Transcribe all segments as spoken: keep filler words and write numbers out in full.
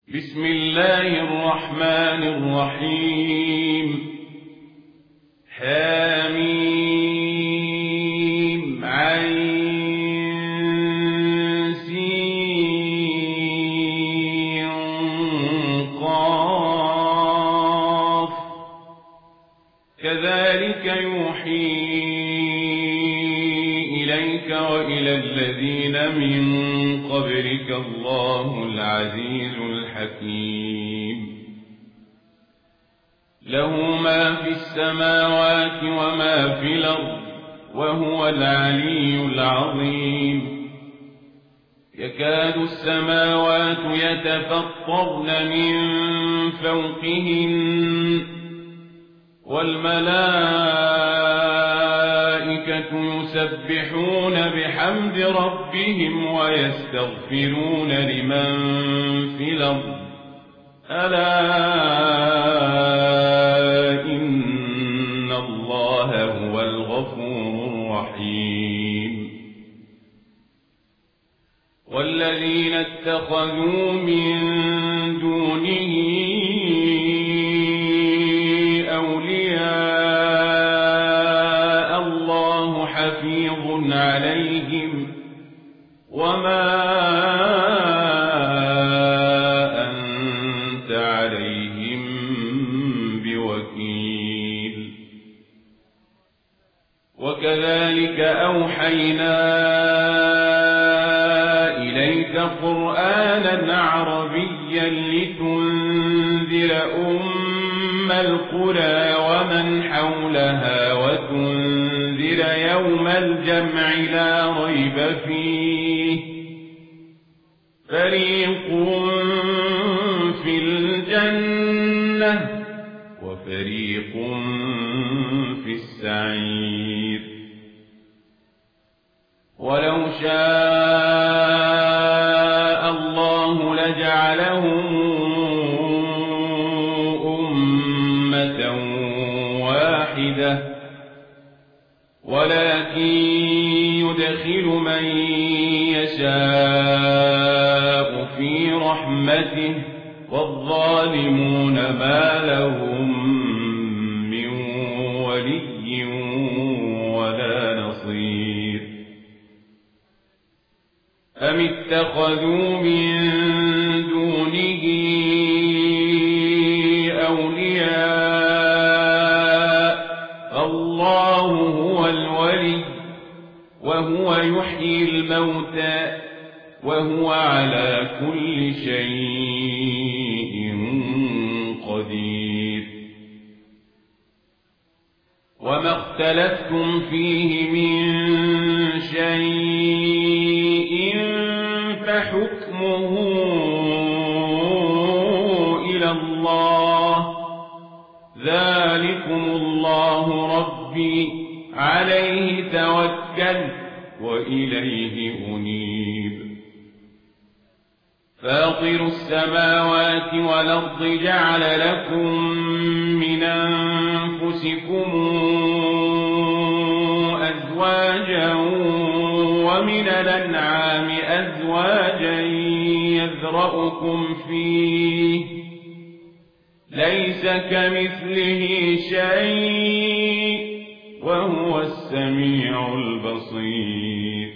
بسم الله الرحمن الرحيم. حميم عين سين قاف كذلك يوحي إليك وإلى الذين من قبلك الله العزيز الحكيم. له ما في السماوات وما في الأرض وهو العلي العظيم. يكاد السماوات يتفطرن من فوقهن والملائكة يسبحون بحمد ربهم ويستغفرون لمن في الأرض ألا إن الله هو الغفور الرحيم. والذين اتخذوا من دونه أولياء الله حفيظ عليهم وما أنت عليهم بوكيل. وكذلك أوحينا إليك قرآنا عربيا لتنذر أم القرى ومن حولها وتنذر يوم الجمع لا ريب فيه فريق في الجنة وفريق في السعير. ولو شاء الله لجعلهم أمة واحدة ولكن يدخل من يشاء في رحمته والظالمون ما لهم من ولي ولا نصير. أم اتخذوا من دونه أولياء الله هو الولي وهو يحيي الموتى وهو على كل شيء قدير. وما اختلفتم فيه من شيء فحكمه إلى الله ذلكم الله ربي عليه توكلت وإليه أنيب. فاطر السماوات والأرض جعل لكم من أنفسكم أزواجا ومن الأنعام أزواجا يذرأكم فيه ليس كمثله شيء وهو السميع البصير.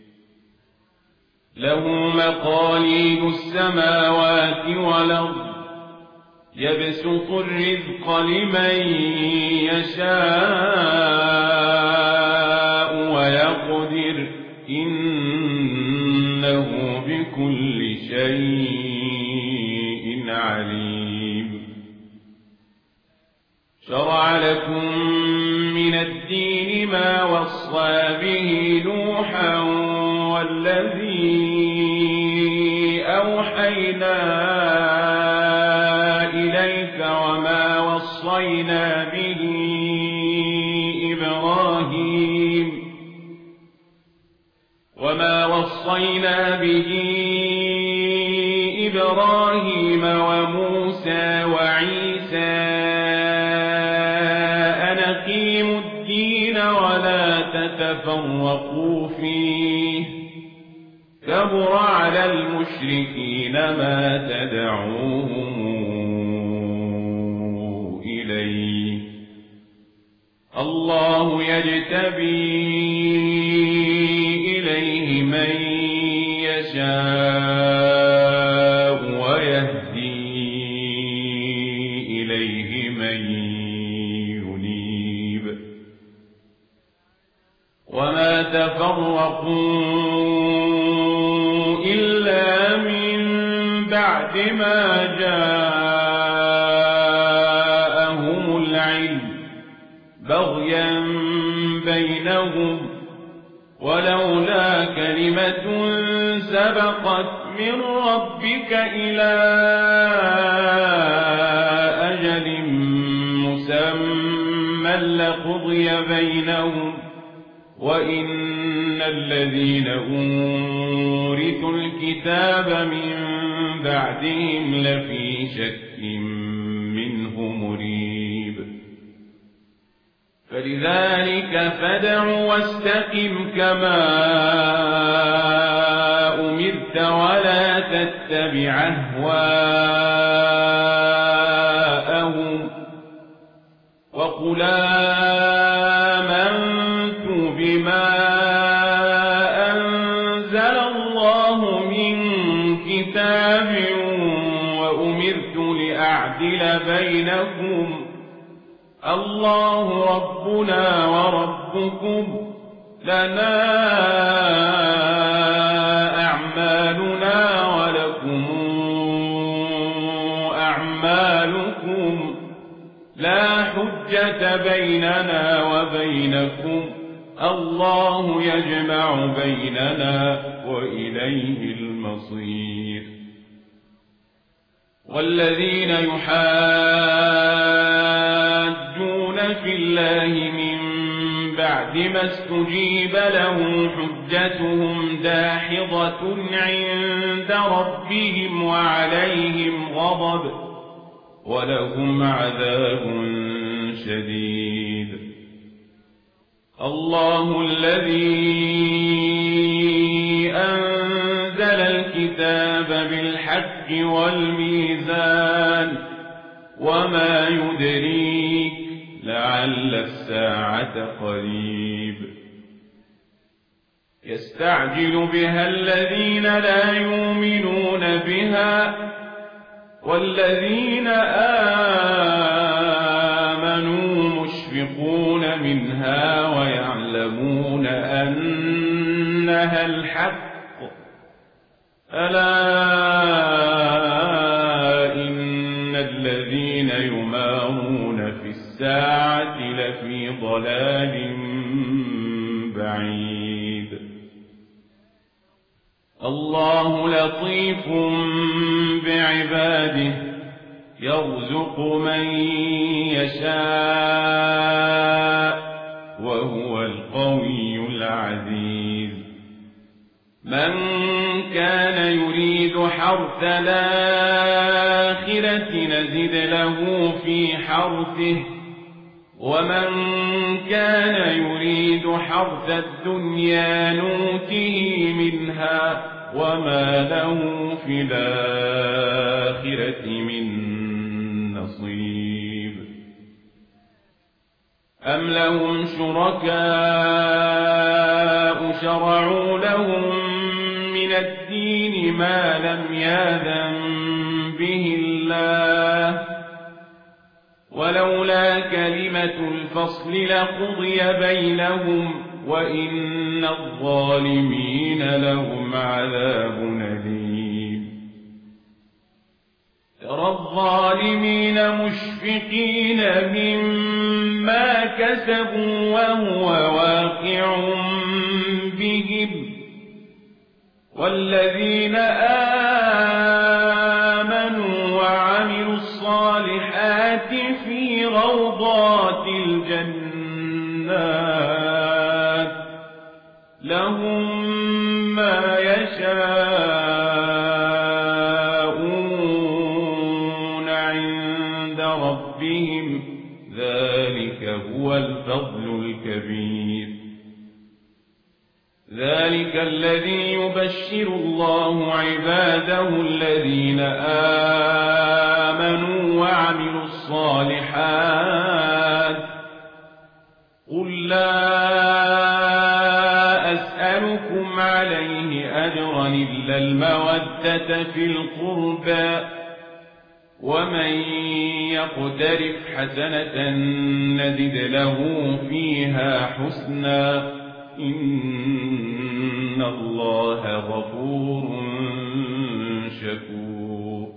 له مقاليد السماوات والأرض يبسط الرزق لمن يشاء ويقدر إنه بكل شيء عليم. شرع لكم من الدين ما وصى به نوحا والذي أوحينا إليك وما وصينا به إبراهيم وما وصينا به إبراهيم وموسى وعيسى أن أقيموا الدين ولا تتفرقوا فيه كبر على المشركين ما تدعوهم إليه الله يجتبي إليه من يشاء ويهدي إليه من ينيب وما تفرقوا إلا من بعد ما جاءهم العلم بغيا بينهم ولولا كلمة سبقت من ربك إلى أجل مسمى لقضي بينهم وإن الذين أورثوا الكتاب من بعدهم لفي شك منه مريب فلذلك فادع واستقم كما أمرت ولا تتبع أهواءهم وقل آمنت بما أنزل الله من كتاب وأمرت لأعدل بينكم الله ربنا وربكم لنا أعمالنا ولكم أعمالكم لا حجة بيننا وبينكم الله يجمع بيننا وإليه المصير والذين يحاجون في الله من بعد ما استجيب له حجتهم داحضة عند ربهم وعليهم غضب ولهم عذاب شديد الله الذي أنزل الكتاب بالحق والميزان وما يدريك لعل الساعة قريب يستعجل بها الذين لا يؤمنون بها والذين آمنوا مشفقون منها ويعلمون أنها الحق ألا إن الذين يمارون في الساعة لفي ضلال بعيد الله لطيف بعباده يرزق من يشاء وهو القوي العزيز من كان يريد حرث الآخرة نزد له في حرثه ومن كان يريد حرث الدنيا نوته منها وما له في الآخرة من نصيب أم لهم شركاء شرعوا لهم من الدين ما لم يأذن به الله ولولا كلمة الفصل لقضي بينهم وإن الظالمين لهم عذاب أليم ترى الظالمين مشفقين مما كسبوا وهو واقع بهم والذين آمنوا وعملوا الصالحات في روضات الجنات لهم ما يشاءون عند ربهم ذلك هو الفضل الكبير ذلك الذي يبشر الله عباده الذين آمنوا وعملوا الصالحات قل لا أسألكم عليه أجرا إلا المودة في القربى ومن يقترف حسنة نزد له فيها حسنا إن الله غفور شكور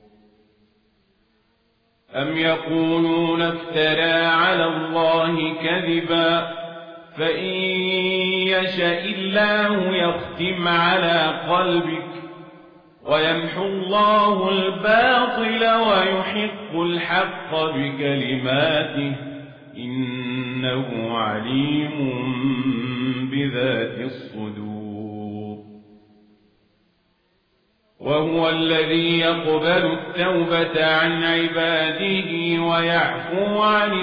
أم يقولون افترى على الله كذبا فإن يشاء الله يختم على قلبك ويمحو الله الباطل ويحق الحق بكلماته إنه عليم بذات الصدور وهو الذي يقبل التوبة عن عباده ويعفو عن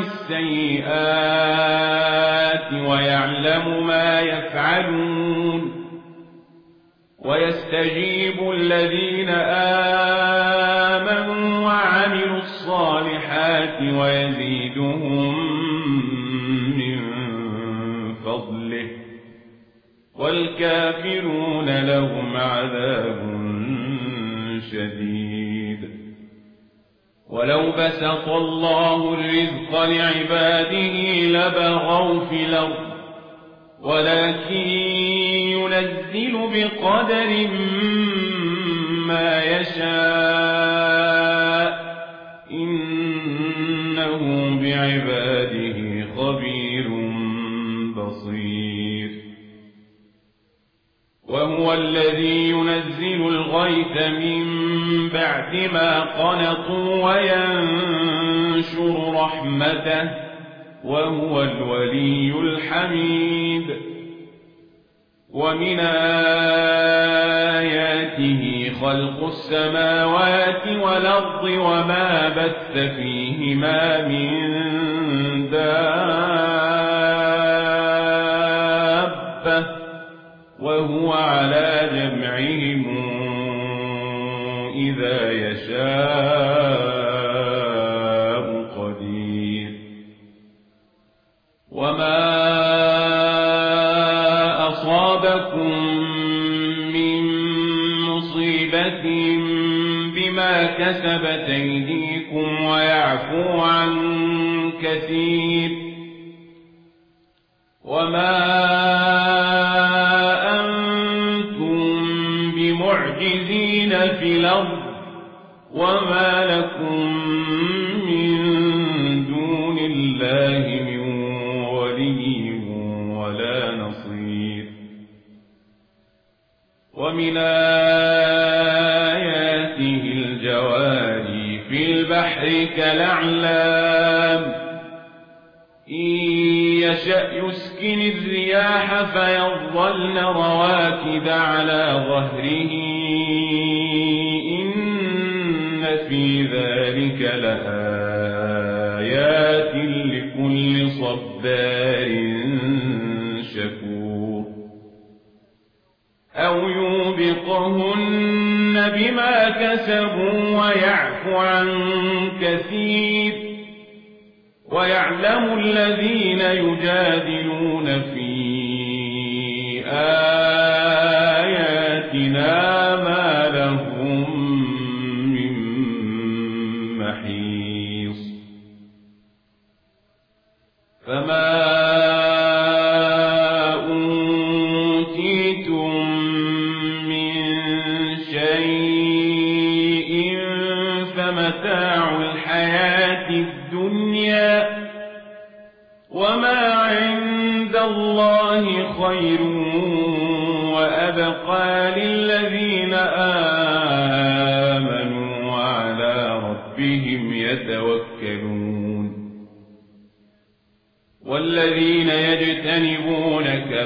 السيئات ويعلم ما يفعلون ويستجيب الذين آمنوا وعملوا الصالحات ويزيدهم من فضله والكافرون لهم عذاب شديد ولو بسط الله الرزق لعباده لبغوا في الأرض ولكن ينزل بقدر ما يشاء إنه بعباده خبير بصير وهو الذي ينزل الغيث من بعد ما قنطوا وينشر رحمته وهو الولي الحميد ومن آياته خلق السماوات والأرض وما بث فيهما من دابة وهو على جمعهم إذا يشاء قدير وما أصابكم من مصيبة بما كسبت أيديكم ويعفو عن كثير وما أنتم بمعجزين في الأرض وما لكم من دون الله من ولي ولا نصير ومن آياته الجواري في البحر كالأعلام إن يشأ يسكن الرياح فيظلن رواكد على ظهره إن في ذلك لآيات لكل صبار شكور أو يوبقهن بما كسبوا ويعفو عن كثير ويعلم الذين يجادلون في آياتنا ما لهم من محيص فما أوتيتم من شيء فمتاع الحياة الدنيا وما عند الله خير وأبقى للذين آمنوا وعلى ربهم يتوكلون والذين يجتنبون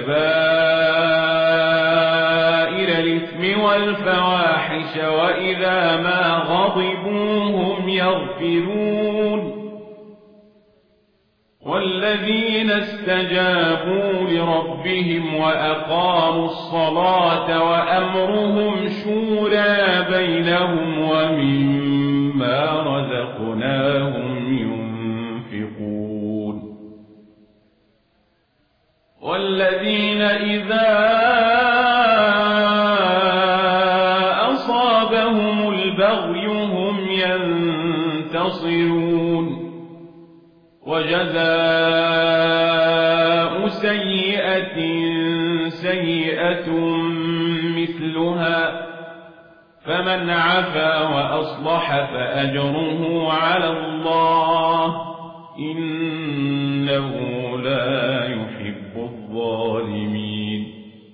كبائر الإثم والفواحش وإذا ما غضبوا هم يغفرون والذين استجابوا لربهم وأقاموا الصلاة وأمرهم شورى بينهم ومما رزقناهم ينفقون والذين إذا أصابهم البغي هم ينتصرون وجزاء سيئة سيئة مثلها فمن عفا وأصلح فأجره على الله إنه لا يحب الظالمين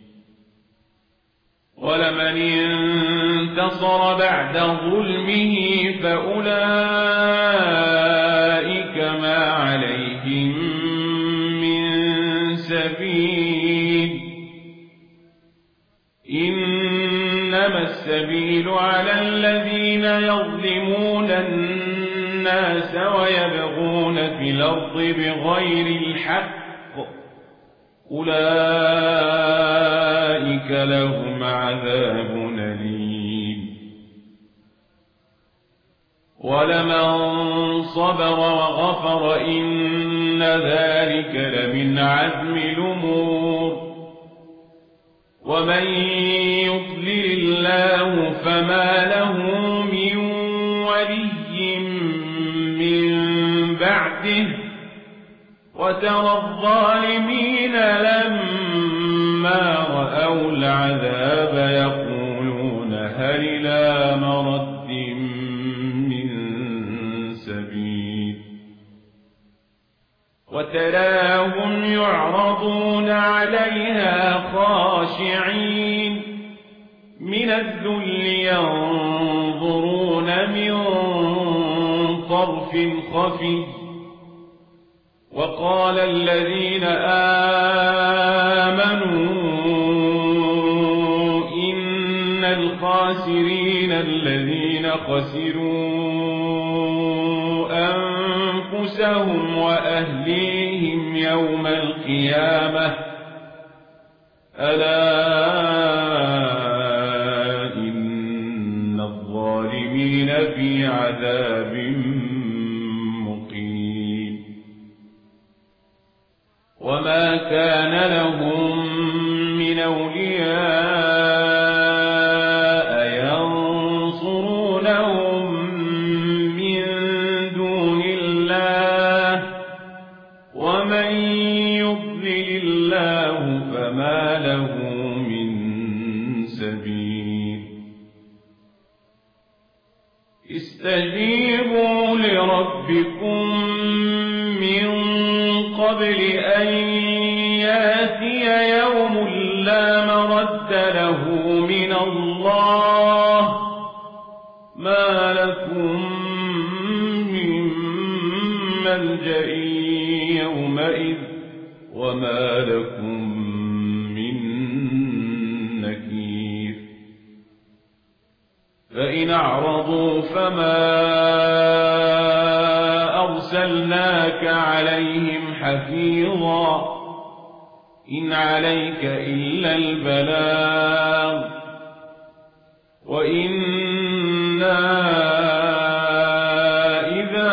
ولمن انتصر بعد ظلمه فأولئك ما عليهم من سبيل إنما السبيل على الذين يظلمون الناس ويبغون في الأرض بغير الحق أولئك لهم عذاب أليم ولمن صبر وغفر إن ذلك لمن عزم الأمور ومن يضلل الله فما له من ولي من بعده وترى الظالمين لما رأوا العذاب يقولون هل إلى مرد من سبيل وتراهم يعرضون عليها خاشعين من الذل ينظرون من طرف خفي وقال الذين آمنوا إن الخاسرين الذين خسروا أنفسهم وأهليهم يوم القيامة ألا إن الظالمين في عذاب مقيم وما كان لهم من أولياء ينصرونهم من دون الله ومن يضلل الله فما له من سبيل استجيبوا لربكم من قبل أن يأتي يوم لا مرد له من الله ما لكم من ملجأ يومئذ وما لكم من نكير فإن أعرضوا فما أرسلناك عليهم حفيظا إن عليك إلا البلاغ وإنا إذا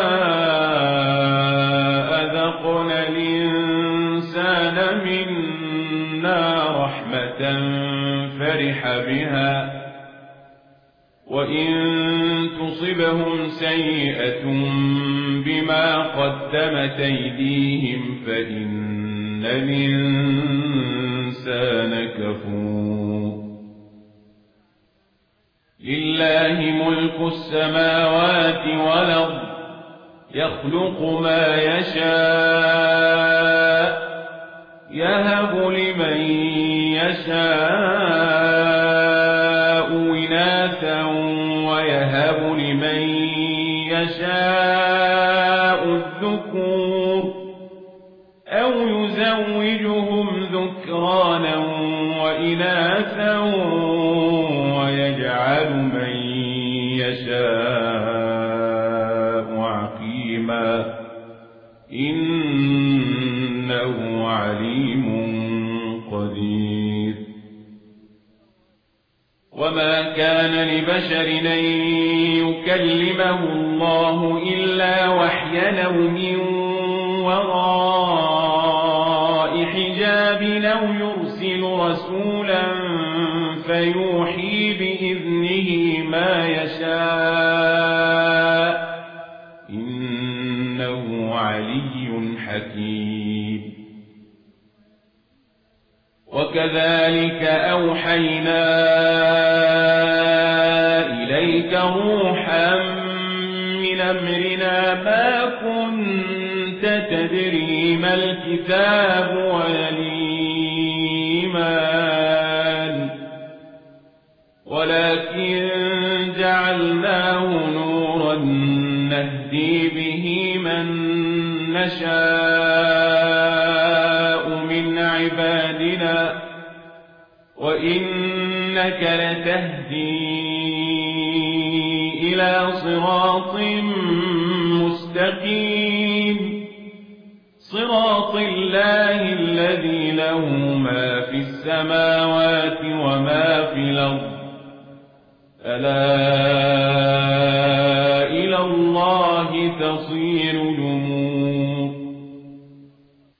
أذقنا الإنسان منا رحمة فرح بها وإن تصبهم سيئة بما قدمت أيديهم فإن الإنسان كفور لله ملك السماوات والأرض يخلق ما يشاء يهب لمن يشاء إناثا ويهب لمن يشاء الذكور أو يزوجهم ذكرانا وإناثا ويجعل من يشاء عقيما إن لبشر أن يكلمه الله إلا وحيا أو من وراء حجاب أو يرسل رسولا فيوحي بإذنه ما يشاء إنه علي حكيم. وكذلك أوحينا إليك روحا من أمرنا ما كنت تدري ما الكتاب ولا الإيمان ولكن جعلناه نورا نهدي به من نشاء من عبادنا وإنك لتهدي إلى صراط مستقيم صراط الله الذي له ما في السماوات وما في الأرض ألا إلى الله تصير